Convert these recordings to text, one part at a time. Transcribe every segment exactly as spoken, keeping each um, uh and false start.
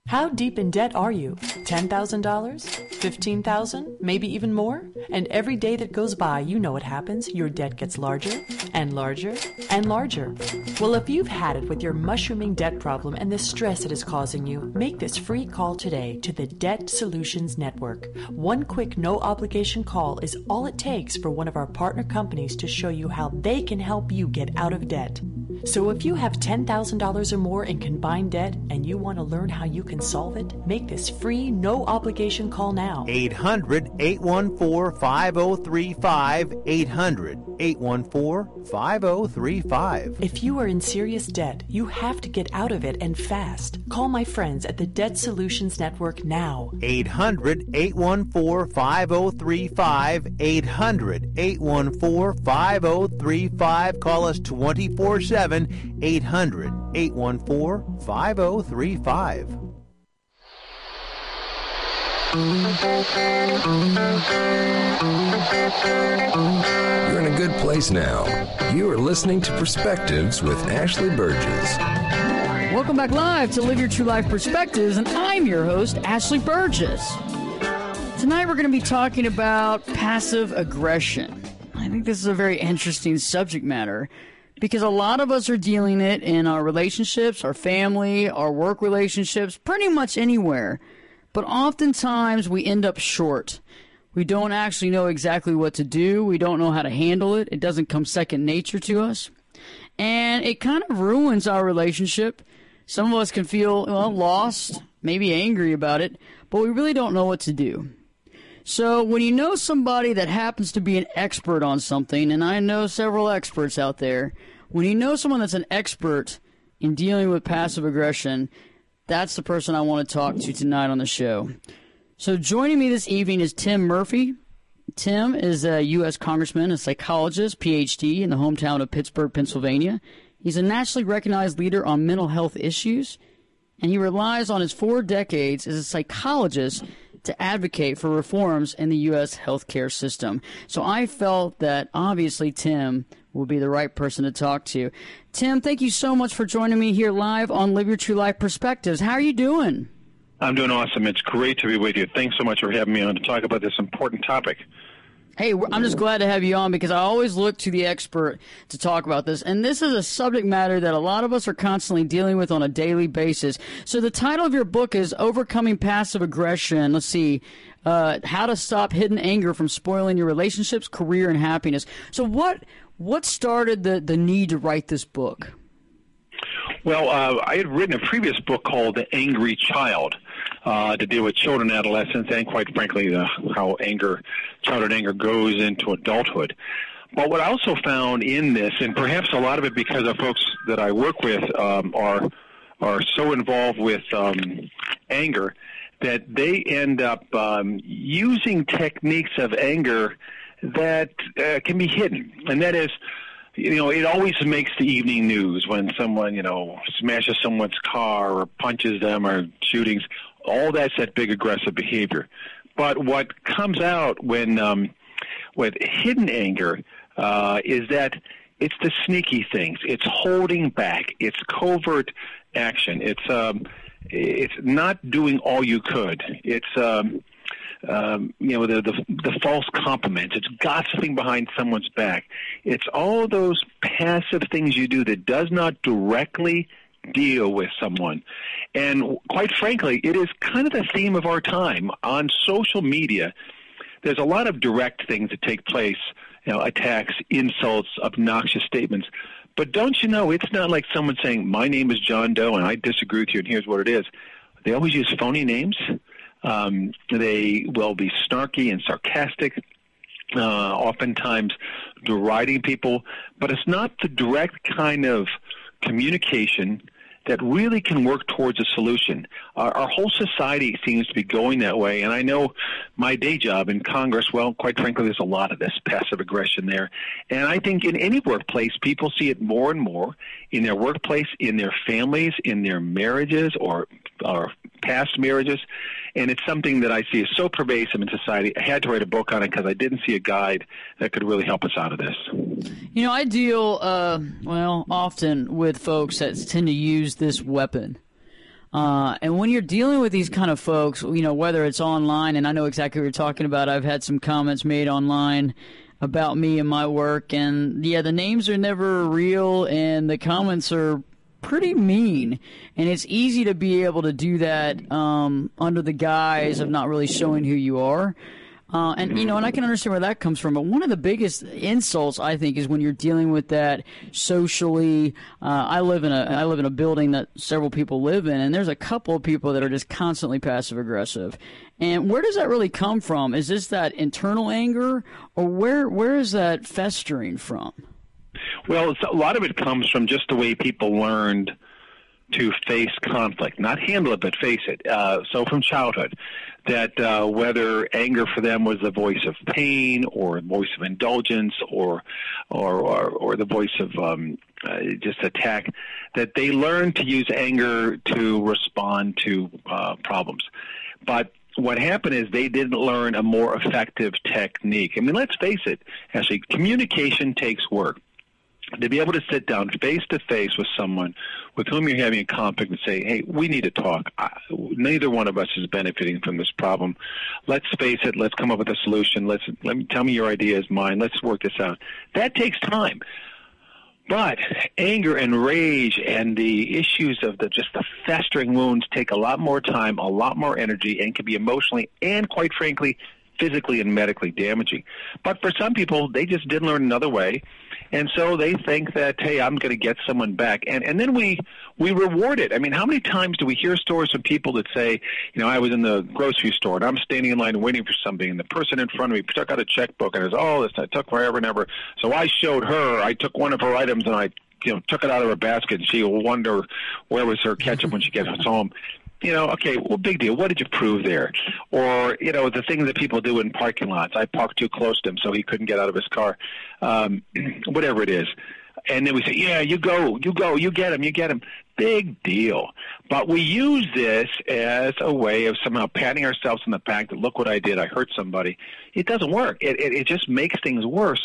How deep in debt are you? ten thousand dollars? fifteen thousand dollars? Maybe even more? And every day that goes by, you know what happens. Your debt gets larger and larger and larger. Well, if you've had it with your mushrooming debt problem and the stress it is causing you, make this free call today to the Debt Solutions Network. One quick, no-obligation call is all it takes for one of our partner companies to show you how they can help you get out of debt. So if you have ten thousand dollars or more in combined debt and you want to learn how you can solve it, make this free, no-obligation call now. eight hundred, eight one four, five oh three five. eight hundred, eight one four, five oh three five. If you are in serious debt, you have to get out of it and fast. Call my friends at the Debt Solutions Network now. eight hundred, eight one four, five oh three five. eight hundred, eight one four, five oh three five. Call us twenty-four seven. eight hundred, eight one four, five oh three five. You're in a good place now. You are listening to Perspectives with Ashley Burgess. Welcome back live to Live Your True Life Perspectives, and I'm your host, Ashley Burgess. Tonight we're going to be talking about passive aggression. I think this is a very interesting subject matter because a lot of us are dealing it in our relationships, our family, our work relationships, pretty much anywhere. But oftentimes we end up short. We don't actually know exactly what to do. We don't know how to handle it. It doesn't come second nature to us. And it kind of ruins our relationship. Some of us can feel, well, lost, maybe angry about it, but we really don't know what to do. So when you know somebody that happens to be an expert on something, and I know several experts out there, when you know someone that's an expert in dealing with passive aggression, that's the person I want to talk to tonight on the show. So joining me this evening is Tim Murphy. Tim is a U S congressman, a psychologist, P H D in the hometown of Pittsburgh, Pennsylvania. He's a nationally recognized leader on mental health issues, and he relies on his four decades as a psychologist to advocate for reforms in the U S healthcare system. So I felt that obviously Tim will be the right person to talk to. Tim, thank you so much for joining me here live on Live Your True Life Perspectives. How are you doing? I'm doing awesome. It's great to be with you. Thanks so much for having me on to talk about this important topic. Hey, I'm just glad to have you on because I always look to the expert to talk about this. And this is a subject matter that a lot of us are constantly dealing with on a daily basis. So the title of your book is Overcoming Passive Aggression. Let's see, uh, How to Stop Hidden Anger from Spoiling Your Relationships, Career, and Happiness. So what what started the, the need to write this book? Well, uh, I had written a previous book called The Angry Child uh, to deal with children, adolescents, and quite frankly, uh, how anger, childhood anger goes into adulthood. But what I also found in this, and perhaps a lot of it because of folks that I work with um, are are so involved with um, anger that they end up um, using techniques of anger that uh, can be hidden, and that is, you know, it always makes the evening news when someone, you know, smashes someone's car or punches them or shootings. All that's that big aggressive behavior. But what comes out when um, with hidden anger uh, is that it's the sneaky things. It's holding back. It's covert action. It's um, it's not doing all you could. It's um, Um, you know, the, the the false compliments. It's gossiping behind someone's back. It's all those passive things you do that does not directly deal with someone. And quite frankly, it is kind of the theme of our time. On social media, there's a lot of direct things that take place, you know, attacks, insults, obnoxious statements. But don't you know, it's not like someone saying, my name is John Doe and I disagree with you and here's what it is. They always use phony names. Um, they will be snarky and sarcastic, uh, oftentimes deriding people, but it's not the direct kind of communication that really can work towards a solution. Our, our whole society seems to be going that way, and I know my day job in Congress, well, quite frankly, there's a lot of this passive aggression there. And I think in any workplace, people see it more and more in their workplace, in their families, in their marriages or, or past marriages. And it's something that I see is so pervasive in society. I had to write a book on it because I didn't see a guide that could really help us out of this. You know, I deal, uh, well, often with folks that tend to use this weapon. Uh, and when you're dealing with these kind of folks, you know, whether it's online, and I know exactly what you're talking about. I've had some comments made online about me and my work, and yeah, the names are never real, and the comments are pretty mean, and it's easy to be able to do that um, under the guise of not really showing who you are. Uh, and, you know, and I can understand where that comes from. But one of the biggest insults, I think, is when you're dealing with that socially. Uh, I live in a I live in a building that several people live in, and there's a couple of people that are just constantly passive aggressive. And where does that really come from? Is this that internal anger, or where where is that festering from? Well, it's, a lot of it comes from just the way people learned to face conflict, not handle it, but face it. Uh, so from childhood, that uh, whether anger for them was the voice of pain or a voice of indulgence or or, or, or the voice of um, uh, just attack, that they learned to use anger to respond to uh, problems. But what happened is they didn't learn a more effective technique. I mean, let's face it, actually, communication takes work. To be able to sit down face-to-face with someone with whom you're having a conflict and say, hey, we need to talk. I, neither one of us is benefiting from this problem. Let's face it. Let's come up with a solution. Let's let me tell me your ideas, mine. Let's work this out. That takes time. But anger and rage and the issues of the just the festering wounds take a lot more time, a lot more energy, and can be emotionally and, quite frankly, physically and medically damaging. But for some people, they just didn't learn another way. And so they think that, hey, I'm going to get someone back. And and then we, we reward it. I mean, how many times do we hear stories from people that say, you know, I was in the grocery store and I'm standing in line waiting for something, and the person in front of me took out a checkbook and it was, oh, this took forever and ever. So I showed her, I took one of her items and I, you know, took it out of her basket, and she will wonder where was her ketchup when she gets home. You know, okay, well, big deal. What did you prove there? Or, you know, the things that people do in parking lots. I parked too close to him so he couldn't get out of his car. Um, whatever it is. And then we say, yeah, you go, you go, you get him, you get him. Big deal. But we use this as a way of somehow patting ourselves on the back that, look what I did, I hurt somebody. It doesn't work. It, it, it just makes things worse.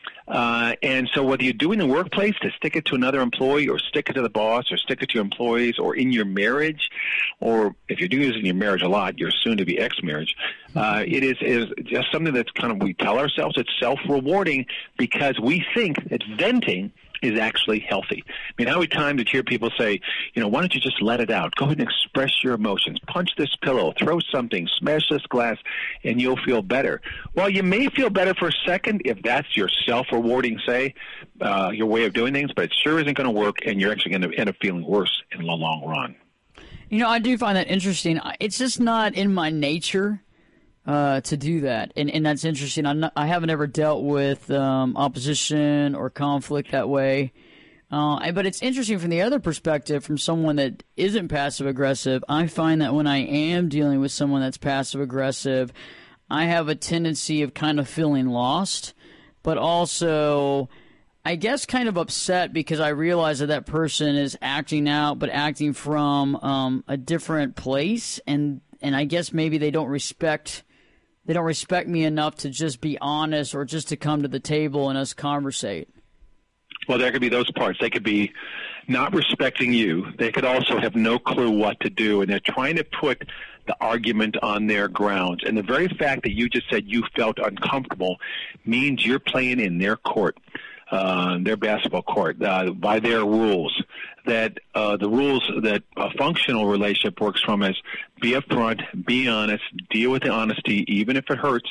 Uh, and so whether you do in the workplace to stick it to another employee or stick it to the boss or stick it to your employees or in your marriage, or if you're doing this in your marriage a lot, your soon-to-be ex-marriage, uh, it is, is just something that's kind of, we tell ourselves it's self-rewarding because we think that venting is actually healthy. I mean, how many times did you hear people say, you know, why don't you just let it out? Go ahead and express your emotions. Punch this pillow, throw something, smash this glass, and you'll feel better. Well, you may feel better for a second if that's your self-rewarding, say, uh, your way of doing things, but it sure isn't going to work, and you're actually going to end up feeling worse in the long run. You know, I do find that interesting. It's just not in my nature Uh, to do that, and and that's interesting. I'm not, I haven't ever dealt with um, opposition or conflict that way, uh, but it's interesting from the other perspective, from someone that isn't passive aggressive. I find that when I am dealing with someone that's passive aggressive, I have a tendency of kind of feeling lost, but also, I guess, kind of upset because I realize that that person is acting out, but acting from um, a different place, and and I guess maybe they don't respect. They don't respect me enough to just be honest or just to come to the table and us conversate. Well, there could be those parts. They could be not respecting you. They could also have no clue what to do, and they're trying to put the argument on their grounds. And the very fact that you just said you felt uncomfortable means you're playing in their court, uh, their basketball court, uh, by their rules. That uh, the rules that a functional relationship works from is be upfront, be honest, deal with the honesty, even if it hurts.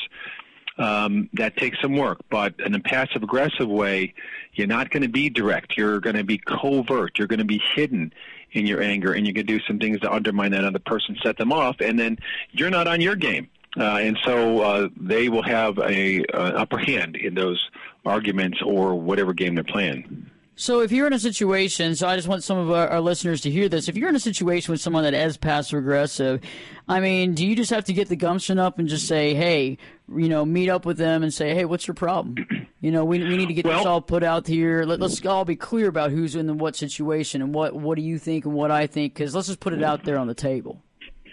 Um, that takes some work. But in a passive-aggressive way, you're not going to be direct. You're going to be covert. You're going to be hidden in your anger, and you can do some things to undermine that other person, set them off, and then you're not on your game. Uh, and so uh, they will have a uh, upper hand in those arguments or whatever game they're playing. So if you're in a situation, so I just want some of our, our listeners to hear this, if you're in a situation with someone that is passive-aggressive, I mean, do you just have to get the gumption up and just say, hey, you know, meet up with them and say, hey, what's your problem? You know, we we need to get well, this all put out here. Let, let's all be clear about who's in the what situation and what, what do you think and what I think, because let's just put it out there on the table.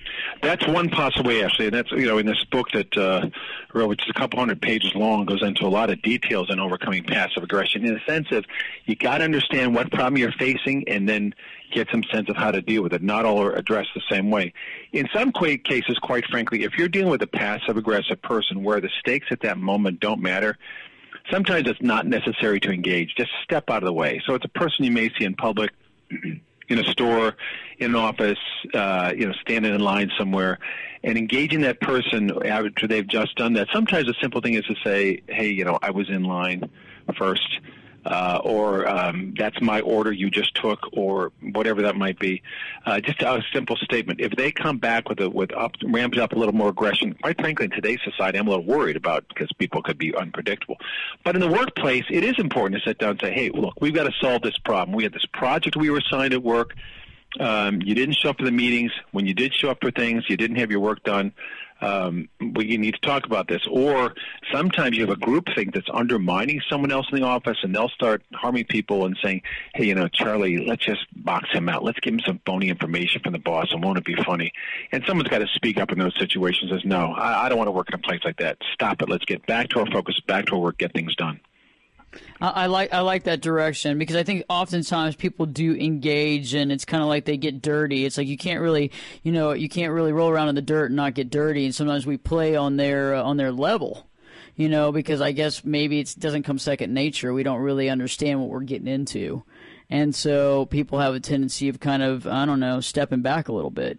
That's one possible way, actually. And that's, you know, in this book that uh, wrote, which is a couple hundred pages long, goes into a lot of details on overcoming passive aggression in the sense of you got to understand what problem you're facing and then get some sense of how to deal with it. Not all are addressed the same way. In some cases, quite frankly, if you're dealing with a passive aggressive person where the stakes at that moment don't matter, sometimes it's not necessary to engage. Just step out of the way. So it's a person you may see in public, in a store, in an office, uh, you know, standing in line somewhere, and engaging that person after they've just done that. Sometimes a simple thing is to say, hey, you know, I was in line first, uh, or um, that's my order you just took, or whatever that might be. Uh, just a simple statement. If they come back with a, with up, ramped up a little more aggression, quite frankly, in today's society, I'm a little worried about because people could be unpredictable. But in the workplace, it is important to sit down and say, hey, look, we've got to solve this problem. We had this project we were assigned at work. Um, you didn't show up for the meetings. When you did show up for things, you didn't have your work done. Um, we need to talk about this. Or sometimes you have a group thing that's undermining someone else in the office, and they'll start harming people and saying, hey, you know, Charlie, let's just box him out. Let's give him some phony information from the boss, and won't it be funny? And someone's got to speak up in those situations and says, no, I, I don't want to work in a place like that. Stop it. Let's get back to our focus, back to our work, get things done. I, I like I like that direction because I think oftentimes people do engage and it's kind of like they get dirty. It's like you can't really, you know, you can't really roll around in the dirt and not get dirty. And sometimes we play on their uh, on their level, you know, because I guess maybe it doesn't come second nature. We don't really understand what we're getting into, and so people have a tendency of kind of I don't know stepping back a little bit.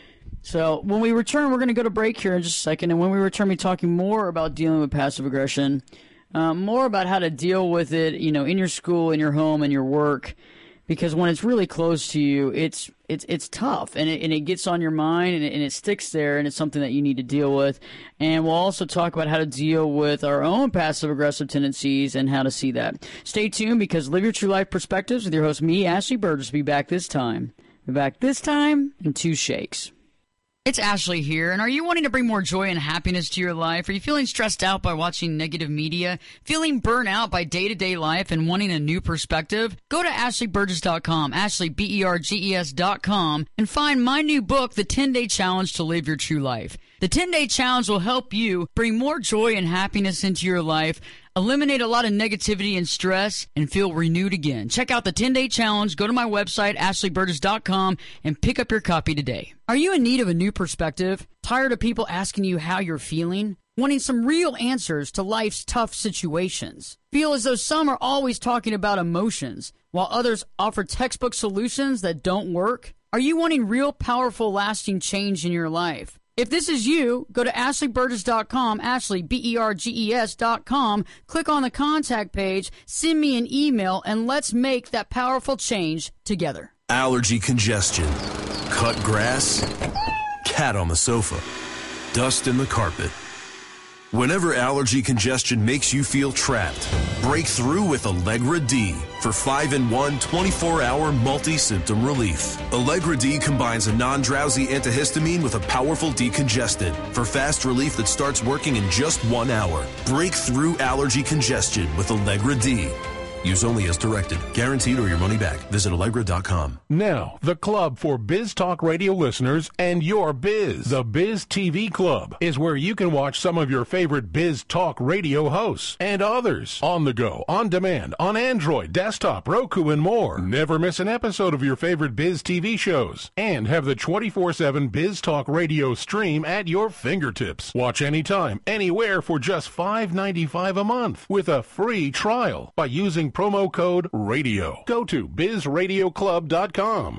So when we return, we're going to go to break here in just a second, and when we return, we'll be talking more about dealing with passive aggression. Um, more about how to deal with it, you know, in your school, in your home, in your work, because when it's really close to you, it's it's it's tough, and it, and it gets on your mind, and it, and it sticks there, and it's something that you need to deal with. And we'll also talk about how to deal with our own passive-aggressive tendencies and how to see that. Stay tuned, because Live Your True Life Perspectives with your host, me, Ashley Burgess, will be back this time. Be back this time in two shakes. It's Ashley here, and are you wanting to bring more joy and happiness to your life? Are you feeling stressed out by watching negative media? Feeling burnt out by day-to-day life and wanting a new perspective? Go to ashley burgess dot com, Ashley, B E R G E S dot com, and find my new book, The ten-Day Challenge to Live Your True Life. The ten-Day Challenge will help you bring more joy and happiness into your life, eliminate a lot of negativity and stress, and feel renewed again. Check out the ten-Day Challenge. Go to my website, ashley burgess dot com, and pick up your copy today. Are you in need of a new perspective? Tired of people asking you how you're feeling? Wanting some real answers to life's tough situations? Feel as though some are always talking about emotions, while others offer textbook solutions that don't work? Are you wanting real, powerful, lasting change in your life? If this is you, go to ashley burgess dot com, Ashley, B E R G E S dot com, click on the contact page, send me an email, and let's make that powerful change together. Allergy congestion, cut grass, cat on the sofa, dust in the carpet. Whenever allergy congestion makes you feel trapped, break through with Allegra D for five in one twenty-four hour multi-symptom relief. Allegra D combines a non-drowsy antihistamine with a powerful decongestant for fast relief that starts working in just one hour. Break through allergy congestion with Allegra D. Use only as directed. Guaranteed or your money back. Visit Allegra dot com. Now, the club for Biz Talk Radio listeners and your biz. The Biz T V Club is where you can watch some of your favorite Biz Talk Radio hosts and others on the go, on demand, on Android, desktop, Roku, and more. Never miss an episode of your favorite Biz T V shows and have the twenty-four seven Biz Talk Radio stream at your fingertips. Watch anytime, anywhere for just five ninety-five a month with a free trial by using promo code RADIO. Go to biz radio club dot com.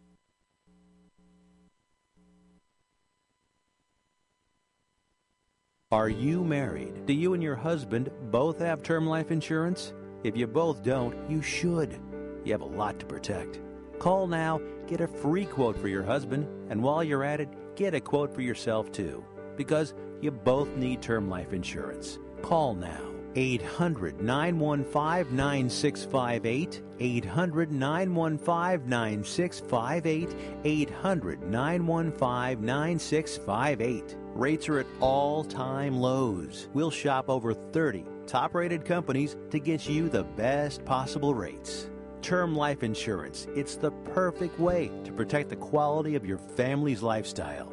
Are you married? Do you and your husband both have term life insurance? If you both don't, you should. You have a lot to protect. Call now, get a free quote for your husband, and while you're at it, get a quote for yourself too, because you both need term life insurance. Call now. eight hundred, nine one five, nine six five eight, eight hundred, nine one five, nine six five eight, eight hundred, nine one five, nine six five eight. Rates are at all-time lows. We'll shop over thirty top-rated companies to get you the best possible rates. Term life insurance, it's the perfect way to protect the quality of your family's lifestyle.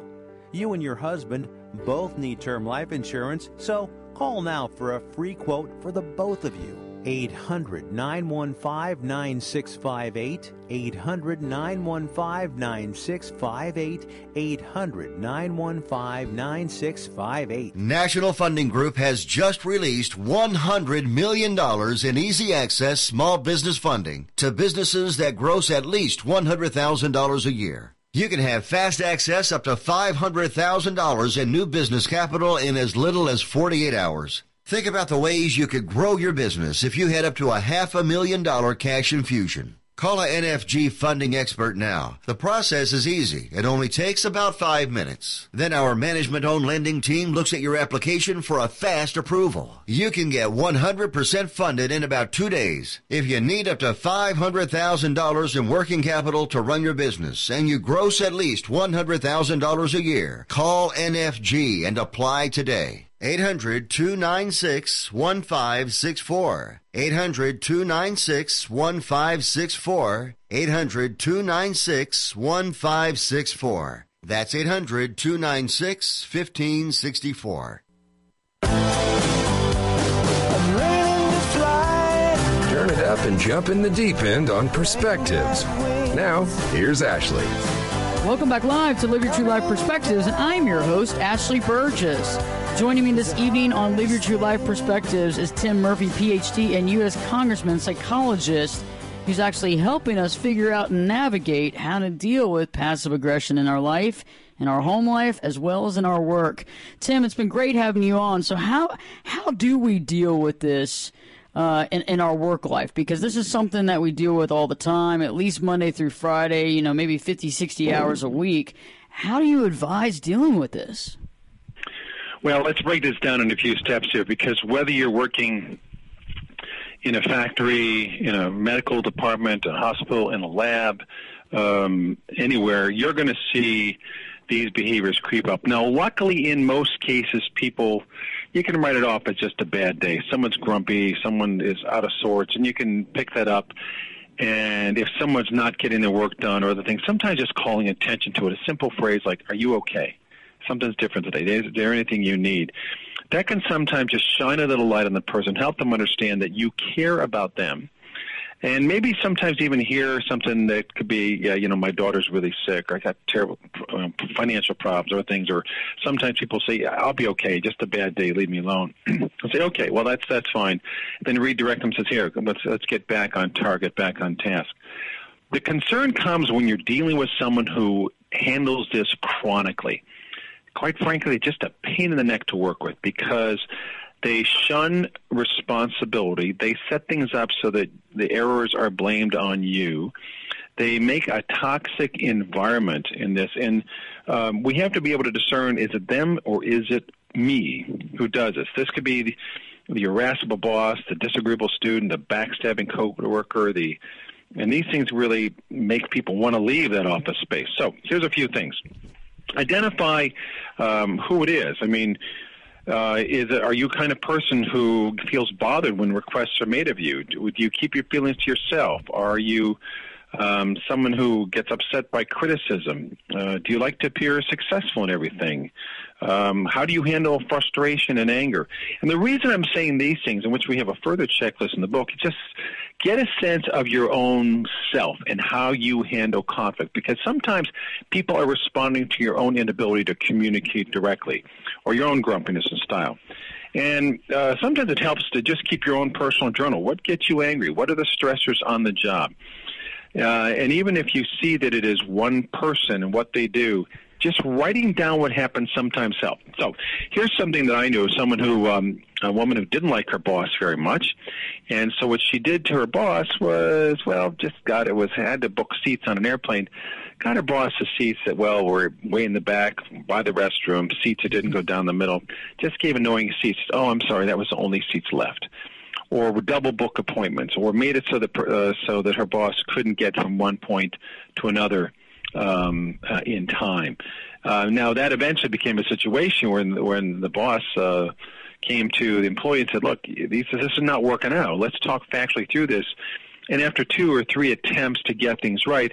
You and your husband both need term life insurance, so call now for a free quote for the both of you. eight hundred, nine one five, nine six five eight. eight hundred, nine one five, nine six five eight. eight hundred, nine one five, nine six five eight. National Funding Group has just released one hundred million dollars in easy access small business funding to businesses that gross at least one hundred thousand dollars a year. You can have fast access up to five hundred thousand dollars in new business capital in as little as forty-eight hours. Think about the ways you could grow your business if you had up to a half a million dollar cash infusion. Call a N F G funding expert now. The process is easy. It only takes about five minutes. Then our management-owned lending team looks at your application for a fast approval. You can get one hundred percent funded in about two days. If you need up to five hundred thousand dollars in working capital to run your business and you gross at least one hundred thousand dollars a year, call N F G and apply today. eight hundred, two nine six, one five six four. eight hundred, two nine six, one five six four. eight hundred, two nine six, one five six four. That's eight hundred, two nine six, one five six four. Turn it up and jump in the deep end on Perspectives. Now, here's Ashley. Welcome back live to Live Your True Life Perspectives, and I'm your host, Ashley Burgess. Joining me this evening on Live Your True Life Perspectives is Tim Murphy, P H D and U S Congressman, psychologist, who's actually helping us figure out and navigate how to deal with passive aggression in our life, in our home life, as well as in our work. Tim, it's been great having you on. So how how do we deal with this uh, in, in our work life? Because this is something that we deal with all the time, at least Monday through Friday, you know, maybe fifty, sixty hours a week. How do you advise dealing with this? Well, let's break this down in a few steps here, because whether you're working in a factory, in a medical department, a hospital, in a lab, um, anywhere, you're going to see these behaviors creep up. Now, luckily, in most cases, people, you can write it off as just a bad day. Someone's grumpy, someone is out of sorts, and you can pick that up. And if someone's not getting their work done or other things, sometimes just calling attention to it, a simple phrase like, "Are you okay? Something's different today. Is there anything you need?" That can sometimes just shine a little light on the person, help them understand that you care about them. And maybe sometimes even hear something that could be, yeah, you know, my daughter's really sick, or I got terrible um, financial problems or things. Or sometimes people say, yeah, I'll be okay, just a bad day, leave me alone. I'll say, okay, well, that's that's fine. Then redirect them and says, here, let's, let's get back on target, back on task. The concern comes when you're dealing with someone who handles this chronically. Quite frankly, just a pain in the neck to work with, because they shun responsibility. They set things up so that the errors are blamed on you. They make a toxic environment in this. And um, we have to be able to discern, is it them or is it me who does this? This could be the, the irascible boss, the disagreeable student, the backstabbing coworker, the and these things really make people want to leave that office space. So here's a few things. Identify um, who it is. I mean, uh, is it, are you a kind of person who feels bothered when requests are made of you? Do, do you keep your feelings to yourself? Are you um, someone who gets upset by criticism? Uh, do you like to appear successful in everything? Um, how do you handle frustration and anger? And the reason I'm saying these things, in which we have a further checklist in the book, is just get a sense of your own self and how you handle conflict, because sometimes people are responding to your own inability to communicate directly or your own grumpiness and style. And uh, sometimes it helps to just keep your own personal journal. What gets you angry? What are the stressors on the job? Uh, and even if you see that it is one person and what they do, just writing down what happened sometimes helps. So here's something that I knew, someone who, um, a woman who didn't like her boss very much. And so what she did to her boss was, well, just got it was, had to book seats on an airplane, got her boss the seats that, well, were way in the back by the restroom, seats that didn't go down the middle, just gave annoying seats. Oh, I'm sorry, that was the only seats left. Or double book appointments, or made it so that, uh, so that her boss couldn't get from one point to another Um, uh, in time. Uh, now, that eventually became a situation when, when the boss uh, came to the employee and said, look, these, this is not working out. Let's talk factually through this. And after two or three attempts to get things right,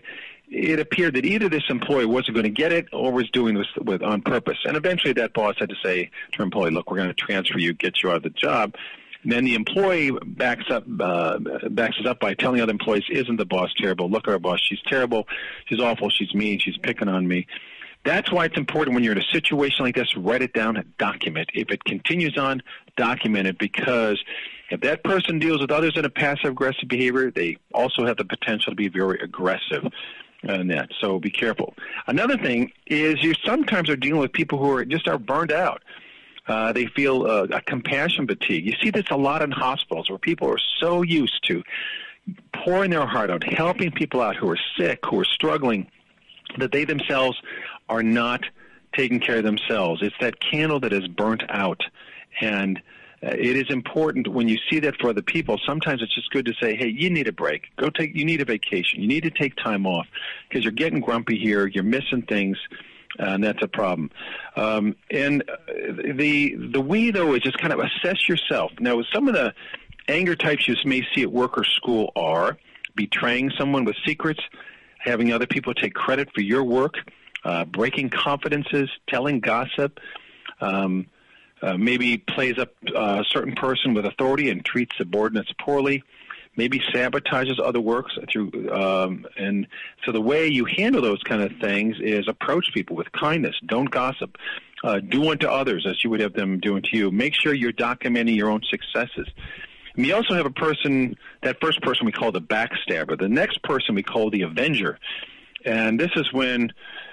it appeared that either this employee wasn't going to get it or was doing this with on purpose. And eventually that boss had to say to her employee, look, we're going to transfer you, get you out of the job. And then the employee backs up, uh, backs us up by telling other employees, isn't the boss terrible? Look at our boss. She's terrible. She's awful. She's mean. She's picking on me. That's why it's important when you're in a situation like this, write it down and document. If it continues on, document it, because if that person deals with others in a passive-aggressive behavior, they also have the potential to be very aggressive in that. So be careful. Another thing is you sometimes are dealing with people who are just are burned out. Uh, they feel uh, a compassion fatigue. You see this a lot in hospitals where people are so used to pouring their heart out, helping people out who are sick, who are struggling, that they themselves are not taking care of themselves. It's that candle that is burnt out. And uh, it is important when you see that for other people. Sometimes it's just good to say, hey, you need a break. Go take, you need a vacation. You need to take time off because you're getting grumpy here. You're missing things. Uh, and that's a problem. Um, and the the we, though, is just kind of assess yourself. Now, some of the anger types you may see at work or school are betraying someone with secrets, having other people take credit for your work, uh, breaking confidences, telling gossip, um, uh, maybe plays up a certain person with authority and treats subordinates poorly, maybe sabotages other works through, um, and so the way you handle those kind of things is approach people with kindness. Don't gossip. Uh, do unto others as you would have them do unto you. Make sure you're documenting your own successes. And we also have a person, that first person we call the backstabber. The next person we call the avenger. And this is when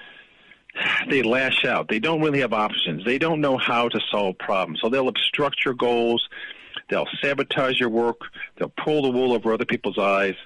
they lash out. They don't really have options. They don't know how to solve problems. So they'll obstruct your goals. They'll sabotage your work. They'll pull the wool over other people's eyes.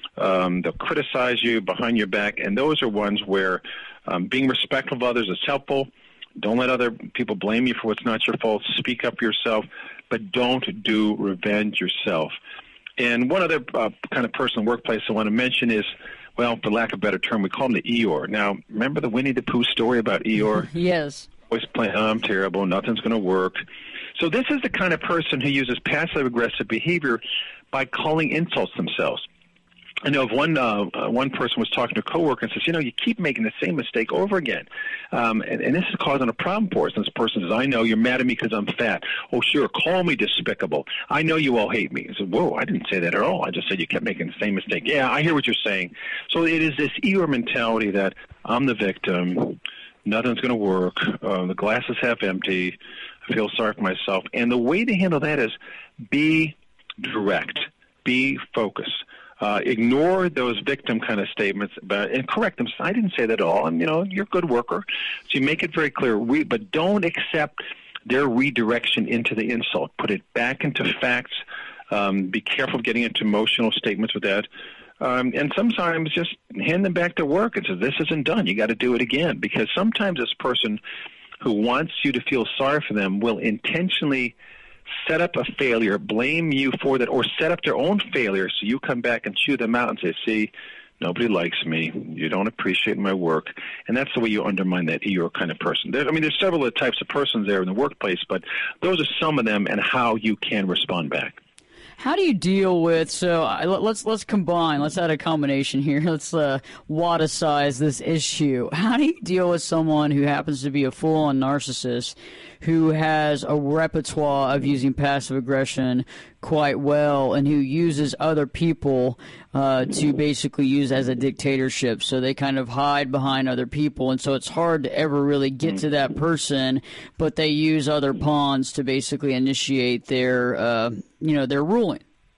Um, they'll criticize you behind your back. And those are ones where um, being respectful of others is helpful. Don't let other people blame you for what's not your fault. Speak up for yourself, but don't do revenge yourself. And one other uh, kind of person in the workplace I want to mention is, well, for lack of a better term, we call him the Eeyore. Now, remember the Winnie the Pooh story about Eeyore? Yes. Always playing, oh, I'm terrible, nothing's going to work. So this is the kind of person who uses passive-aggressive behavior by calling insults themselves. I know if one uh, uh, one person was talking to a coworker and says, you know, you keep making the same mistake over again, um, and, and this is causing a problem for us. And this person says, I know you're mad at me because I'm fat. Oh, sure, call me despicable. I know you all hate me. I said, whoa, I didn't say that at all. I just said you kept making the same mistake. Yeah, I hear what you're saying. So it is this Eeyore mentality that I'm the victim, nothing's going to work, uh, the glass is half empty, I feel sorry for myself. And the way to handle that is be direct, be focused. Uh, ignore those victim kind of statements about, and correct them. I didn't say that at all. And, you know, you're a good worker. So you make it very clear. We, but don't accept their redirection into the insult. Put it back into facts. Um, be careful of getting into emotional statements with that. Um, and sometimes just hand them back to work and say, this isn't done. You got to do it again. Because sometimes this person who wants you to feel sorry for them will intentionally set up a failure, blame you for that, or set up their own failure so you come back and chew them out and say, see, nobody likes me, you don't appreciate my work. And that's the way you undermine that Eeyore kind of person. There, I mean, there's several of the types of persons there in the workplace, but those are some of them and how you can respond back. How do you deal with, so uh, let's let's combine, let's add a combination here, let's uh, whaticize this issue. How do you deal with someone who happens to be a full-on narcissist who has a repertoire of using passive aggression quite well and who uses other people uh, to basically use as a dictatorship? So they kind of hide behind other people, and so it's hard to ever really get to that person, but they use other pawns to basically initiate their, uh, you know, their ruling.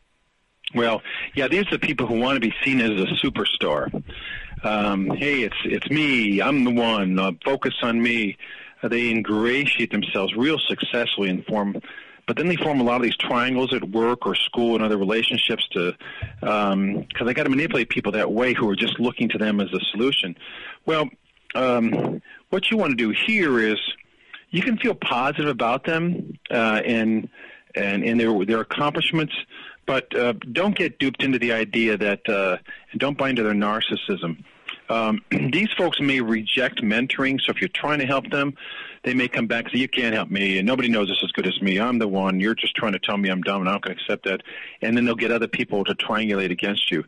Well, yeah, these are the people who want to be seen as a superstar. Um, hey, it's it's me. I'm the one. Uh, focus on me. Uh, they ingratiate themselves real successfully and form, but then they form a lot of these triangles at work or school and other relationships to, um, because they got to manipulate people that way who are just looking to them as a solution. Well, um, what you want to do here is you can feel positive about them uh, and and and their their accomplishments. But uh, don't get duped into the idea that, uh, and don't buy into their narcissism. Um, these folks may reject mentoring, so if you're trying to help them, they may come back and say, you can't help me, and nobody knows this as good as me. I'm the one. You're just trying to tell me I'm dumb, and I'm not going to accept that. And then they'll get other people to triangulate against you.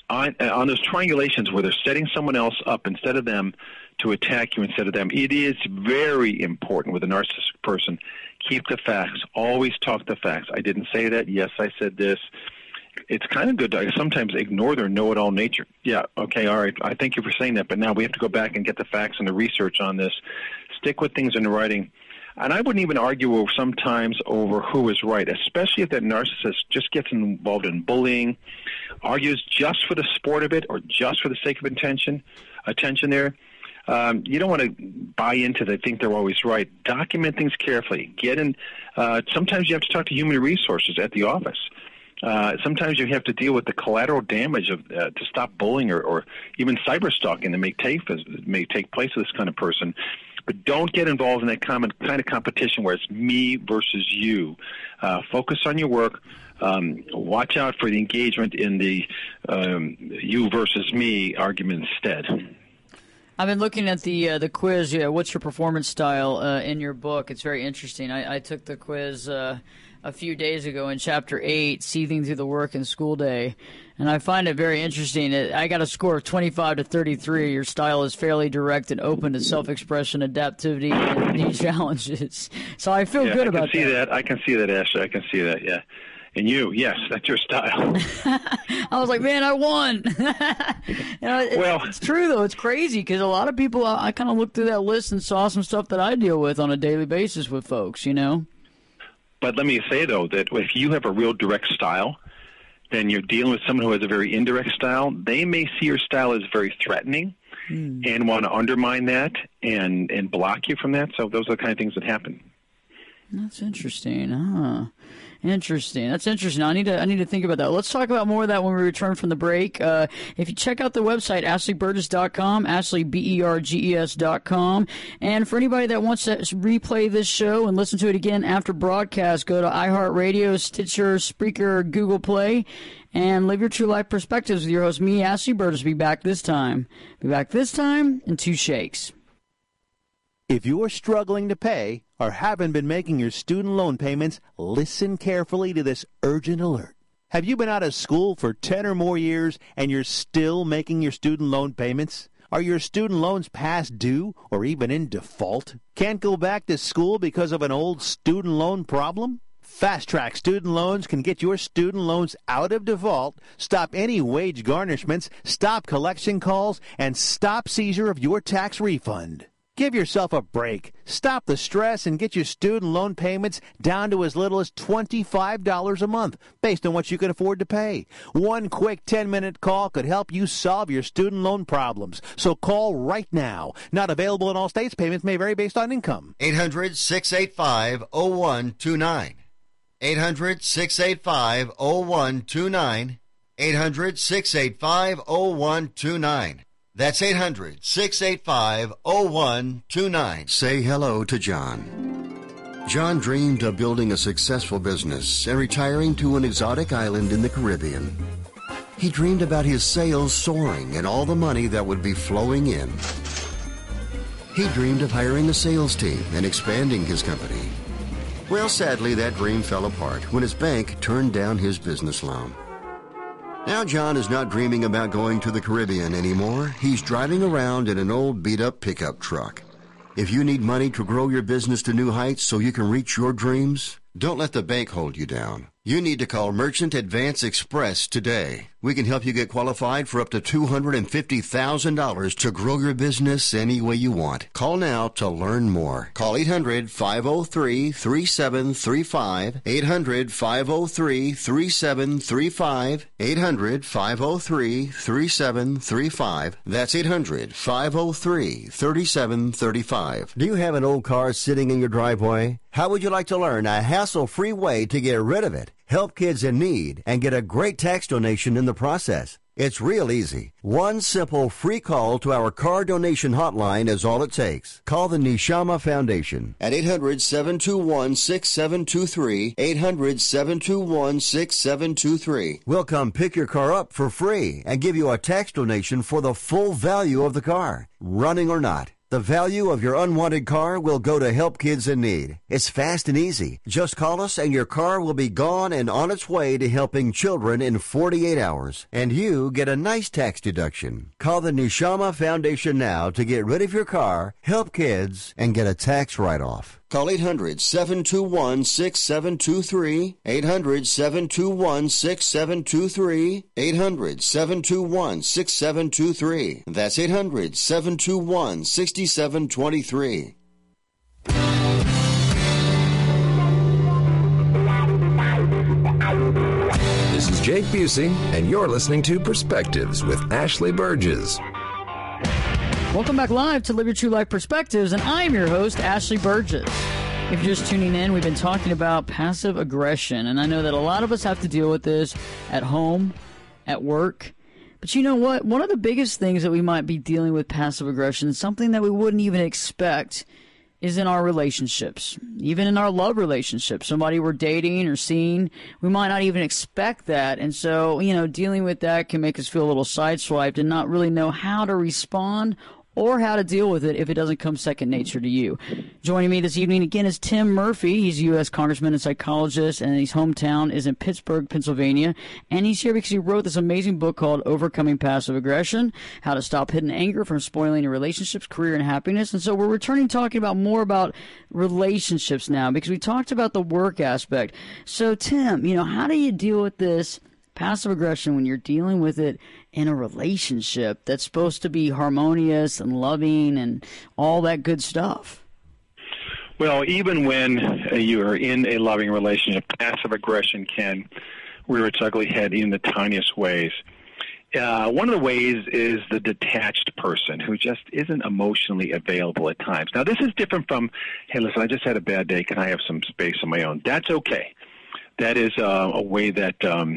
on, on those triangulations where they're setting someone else up instead of them to attack you instead of them, it is very important with a narcissistic person. Keep the facts. Always talk the facts. I didn't say that. Yes, I said this. It's kind of good to sometimes ignore their know-it-all nature. Yeah, okay, all right, I thank you for saying that, but now we have to go back and get the facts and the research on this. Stick with things in writing. And I wouldn't even argue over, sometimes over who is right, especially if that narcissist just gets involved in bullying, argues just for the sport of it or just for the sake of attention, attention there. Um, you don't want to buy into they think they're always right. Document things carefully. Get in. Uh, sometimes you have to talk to human resources at the office. Uh, sometimes you have to deal with the collateral damage of uh, to stop bullying or, or even cyber stalking that may take may take place with this kind of person. But don't get involved in that common kind of competition where it's me versus you. Uh, focus on your work. Um, watch out for the engagement in the um, you versus me argument instead. I've been looking at the uh, the quiz. Yeah, what's your performance style uh, in your book? It's very interesting. I, I took the quiz uh, a few days ago in Chapter eight, Seething Through the Work and School Day, and I find it very interesting. It, I got a score of twenty-five to thirty-three. Your style is fairly direct and open to self-expression, adaptivity, and new challenges. So I feel yeah, good I about can see that. that. I can see that, Ashley. I can see that, yeah. And you, yes, that's your style. I was like, man, I won. you know, it, well, it's true, though. It's crazy because a lot of people, I, I kind of looked through that list and saw some stuff that I deal with on a daily basis with folks, you know? But let me say, though, that if you have a real direct style, then you're dealing with someone who has a very indirect style. They may see your style as very threatening mm. and want to undermine that and, and block you from that. So those are the kind of things that happen. That's interesting. Huh. Interesting. That's interesting. I need to I need to think about that. Let's talk about more of that when we return from the break. Uh, if you check out the website, ashley burgess dot com, Ashley, B E R G E S dot com. And for anybody that wants to replay this show and listen to it again after broadcast, go to iHeartRadio, Stitcher, Spreaker, Google Play, and live your true life perspectives with your host, me, Ashley Burgess. Be back this time. Be back this time in two shakes. If you're struggling to pay or haven't been making your student loan payments, listen carefully to this urgent alert. Have you been out of school for ten or more years and you're still making your student loan payments? Are your student loans past due or even in default? Can't go back to school because of an old student loan problem? Fast Track Student Loans can get your student loans out of default, stop any wage garnishments, stop collection calls, and stop seizure of your tax refund. Give yourself a break. Stop the stress and get your student loan payments down to as little as twenty-five dollars a month, based on what you can afford to pay. One quick ten-minute call could help you solve your student loan problems. So call right now. Not available in all states. Payments may vary based on income. eight hundred, six eight five, oh one two nine. eight hundred, six eight five, oh one two nine. eight hundred, six eight five, oh one two nine. That's eight hundred, six eight five, oh one two nine. Say hello to John. John dreamed of building a successful business and retiring to an exotic island in the Caribbean. He dreamed about his sales soaring and all the money that would be flowing in. He dreamed of hiring a sales team and expanding his company. Well, sadly, that dream fell apart when his bank turned down his business loan. Now John is not dreaming about going to the Caribbean anymore. He's driving around in an old beat-up pickup truck. If you need money to grow your business to new heights so you can reach your dreams, don't let the bank hold you down. You need to call Merchant Advance Express today. We can help you get qualified for up to two hundred fifty thousand dollars to grow your business any way you want. Call now to learn more. Call eight hundred, five oh three, three seven three five, eight hundred, five oh three, three seven three five, eight hundred, five oh three, three seven three five. That's eight hundred, five oh three, three seven three five. Do you have an old car sitting in your driveway? How would you like to learn a hassle-free way to get rid of it, help kids in need, and get a great tax donation in the process? It's real easy. One simple free call to our car donation hotline is all it takes. Call the Neshama Foundation at eight hundred, seven two one, six seven two three, eight hundred, seven two one, six seven two three. We'll come pick your car up for free and give you a tax donation for the full value of the car, running or not. The value of your unwanted car will go to Help Kids in Need. It's fast and easy. Just call us and your car will be gone and on its way to helping children in forty-eight hours. And you get a nice tax deduction. Call the Neshama Foundation now to get rid of your car, help kids, and get a tax write-off. Call eight hundred, seven two one, six seven two three, eight hundred, seven two one, six seven two three, eight hundred, seven two one, six seven two three. That's eight hundred, seven two one, six seven two three. This is Jake Busey, and you're listening to Perspectives with Ashley Burgess. Welcome back live to Live Your True Life Perspectives, and I'm your host, Ashley Burgess. If you're just tuning in, we've been talking about passive aggression, and I know that a lot of us have to deal with this at home, at work. But you know what? One of the biggest things that we might be dealing with passive aggression, something that we wouldn't even expect, is in our relationships. Even in our love relationships, somebody we're dating or seeing, we might not even expect that. And so, you know, dealing with that can make us feel a little sideswiped and not really know how to respond or how to deal with it if it doesn't come second nature to you. Joining me this evening again is Tim Murphy. He's a U S congressman and psychologist, and his hometown is in Pittsburgh, Pennsylvania. And he's here because he wrote this amazing book called Overcoming Passive Aggression, How to Stop Hidden Anger from Spoiling Your Relationships, Career, and Happiness. And so we're returning talking about more about relationships now because we talked about the work aspect. So, Tim, you know, how do you deal with this passive aggression when you're dealing with it in a relationship that's supposed to be harmonious and loving and all that good stuff? Well, even when uh, you are in a loving relationship, passive aggression can rear its ugly head in the tiniest ways. Uh, one of the ways is the detached person who just isn't emotionally available at times. Now, this is different from, hey, listen, I just had a bad day. Can I have some space on my own? That's okay. That is uh, a way that um,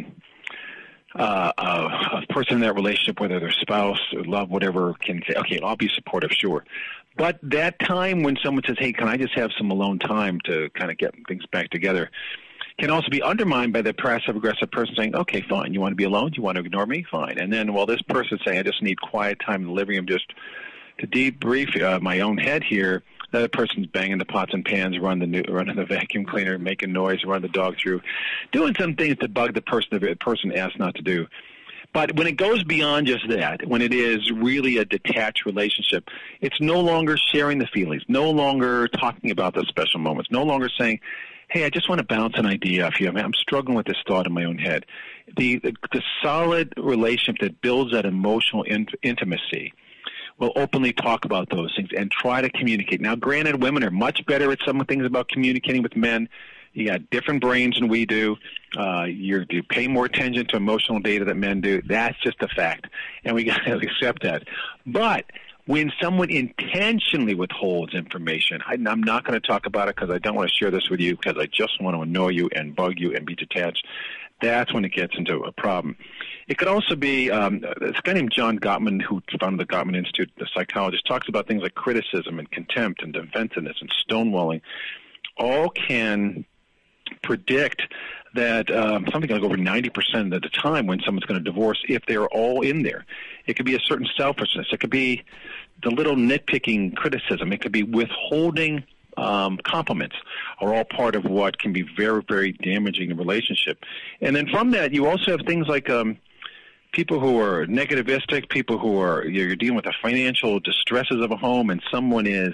uh, uh, a person in that relationship, whether their spouse or love, whatever, can say, okay, I'll be supportive, sure. But that time when someone says, hey, can I just have some alone time to kind of get things back together, can also be undermined by the passive-aggressive person saying, okay, fine, you want to be alone? You want to ignore me? Fine. And then while this person's saying, I just need quiet time in the living room just to debrief uh, my own head here, the other person's banging the pots and pans, run the new, running the vacuum cleaner, making noise, run the dog through, doing some things that bug the person the person asked not to do. But when it goes beyond just that, when it is really a detached relationship, it's no longer sharing the feelings, no longer talking about those special moments, no longer saying, hey, I just want to bounce an idea off you. I mean, I'm struggling with this thought in my own head. The, the, the solid relationship that builds that emotional in, intimacy will openly talk about those things and try to communicate. Now, granted, women are much better at some things about communicating with men. You got different brains than we do. Uh, you're, you pay more attention to emotional data than men do. That's just a fact, and we got to accept that. But when someone intentionally withholds information, I, I'm not going to talk about it because I don't want to share this with you because I just want to annoy you and bug you and be detached. That's when it gets into a problem. It could also be, um, this guy named John Gottman, who founded the Gottman Institute, the psychologist, talks about things like criticism and contempt and defensiveness and stonewalling. All can predict that um, something like over ninety percent of the time when someone's going to divorce, if they're all in there. It could be a certain selfishness. It could be the little nitpicking criticism. It could be withholding um, compliments are all part of what can be very, very damaging in a relationship. And then from that, you also have things like um, people who are negativistic, people who are, you're dealing with the financial distresses of a home, and someone is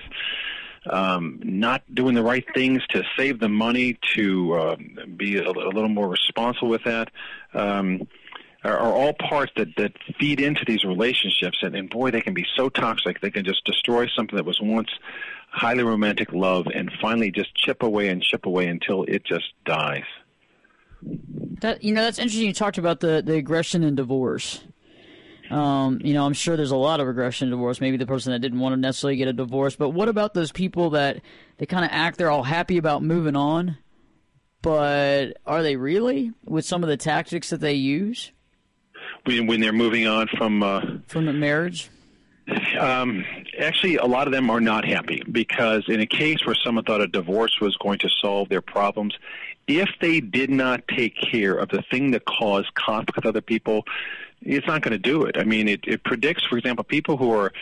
Um, not doing the right things to save the money, to uh, be a, a little more responsible with that, um, are, are all parts that, that feed into these relationships. And, and boy, they can be so toxic. They can just destroy something that was once highly romantic love and finally just chip away and chip away until it just dies. That, you know, that's interesting. You talked about the, the aggression in divorce. Um, you know, I'm sure there's a lot of aggression in divorce, maybe the person that didn't want to necessarily get a divorce. But what about those people that they kind of act they're all happy about moving on, but are they really with some of the tactics that they use? When, when they're moving on from... Uh, from the marriage? Um, actually, a lot of them are not happy because in a case where someone thought a divorce was going to solve their problems, if they did not take care of the thing that caused conflict with other people, it's not going to do it. I mean, it, it predicts, for example, people who are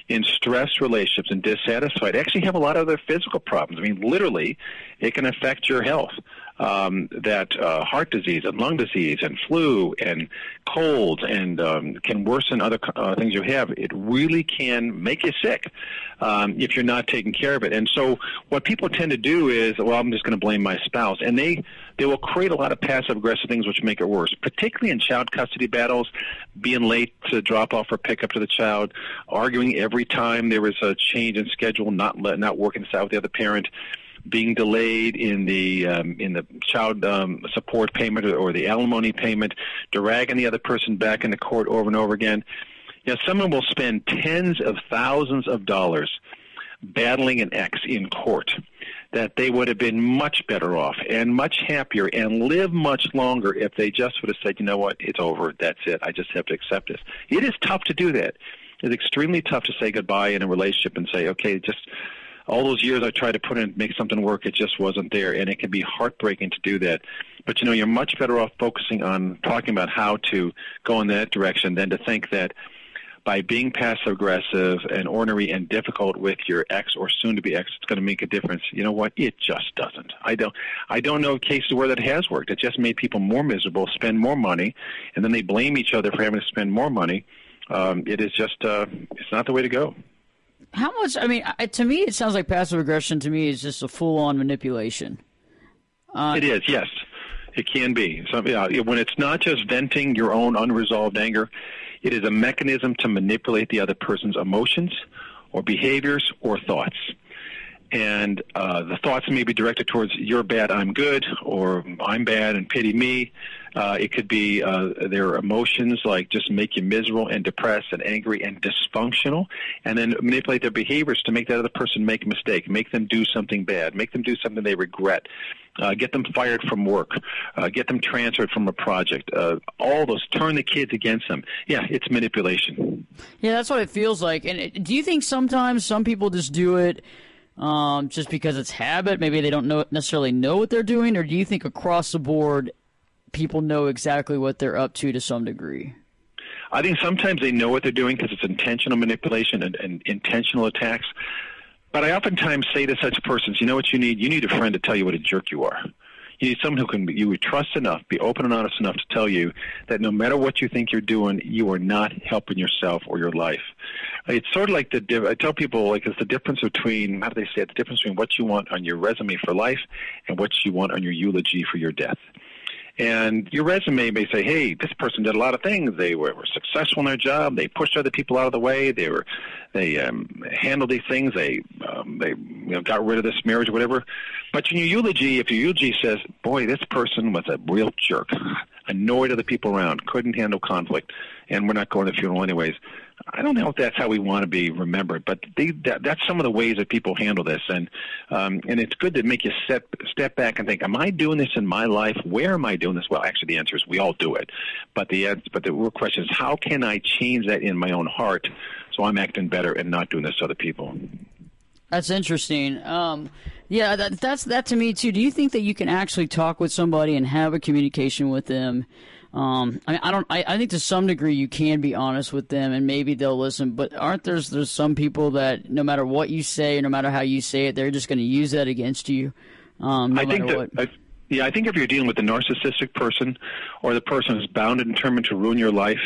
in stressed relationships and dissatisfied actually have a lot of other physical problems. I mean, literally, it can affect your health. Um, that uh, heart disease and lung disease and flu and colds and um, can worsen other uh, things you have. It really can make you sick um, if you're not taking care of it. And so what people tend to do is, well, I'm just going to blame my spouse. And they, they will create a lot of passive-aggressive things which make it worse, particularly in child custody battles, being late to drop off or pick up to the child, arguing every time there was a change in schedule, not, not working this out with the other parent, being delayed in the um, in the child um, support payment or, or the alimony payment, dragging the other person back into court over and over again. You know, someone will spend tens of thousands of dollars battling an ex in court that they would have been much better off and much happier and live much longer if they just would have said, you know what, it's over, that's it, I just have to accept this. It is tough to do that. It's extremely tough to say goodbye in a relationship and say, okay, just all those years I tried to put in, make something work, it just wasn't there, and it can be heartbreaking to do that. But, you know, you're much better off focusing on talking about how to go in that direction than to think that by being passive-aggressive and ornery and difficult with your ex or soon-to-be ex, it's going to make a difference. You know what? It just doesn't. I don't I don't know cases where that has worked. It just made people more miserable, spend more money, and then they blame each other for having to spend more money. Um, it is just uh, it's not the way to go. How much, I mean, to me, it sounds like passive aggression to me is just a full-on manipulation. Uh, it is, yes. It can be. So, yeah, when it's not just venting your own unresolved anger, it is a mechanism to manipulate the other person's emotions or behaviors or thoughts. And uh, the thoughts may be directed towards you're bad, I'm good, or I'm bad and pity me. Uh, it could be uh, their emotions like just make you miserable and depressed and angry and dysfunctional, and then manipulate their behaviors to make that other person make a mistake, make them do something bad, make them do something they regret, uh, get them fired from work, uh, get them transferred from a project, uh, all those, turn the kids against them. Yeah, it's manipulation. Yeah, that's what it feels like. And it, do you think sometimes some people just do it Um, just because it's habit? Maybe they don't know necessarily know what they're doing, or do you think across the board people know exactly what they're up to to some degree? I think sometimes they know what they're doing because it's intentional manipulation and, and intentional attacks. But I oftentimes say to such persons, you know what you need? You need a friend to tell you what a jerk you are. You need someone who can you would trust enough, be open and honest enough to tell you that no matter what you think you're doing, you are not helping yourself or your life. It's sort of like the I tell people like it's the difference between how do they say it? The difference between what you want on your resume for life and what you want on your eulogy for your death. And your resume may say, hey, this person did a lot of things. They were, were successful in their job. They pushed other people out of the way. They were, they um, handled these things. They, um, they you know, got rid of this marriage or whatever. But in your eulogy, if your eulogy says, boy, this person was a real jerk, annoyed other people around, couldn't handle conflict, and we're not going to the funeral anyways, I don't know if that's how we want to be remembered, but they, that, that's some of the ways that people handle this. And um, and it's good to make you step, step back and think, am I doing this in my life? Where am I doing this? Well, actually, the answer is we all do it. But the, but the real question is, how can I change that in my own heart so I'm acting better and not doing this to other people? That's interesting. Um, yeah, that, that's that to me, too. Do you think that you can actually talk with somebody and have a communication with them? Um, I mean, I don't. I, I think to some degree you can be honest with them, and maybe they'll listen. But aren't there's there's some people that no matter what you say, or no matter how you say it, they're just going to use that against you. Um, no I think matter that. what. I, yeah, I think if you're dealing with a narcissistic person, or the person who's bound and determined to ruin your life,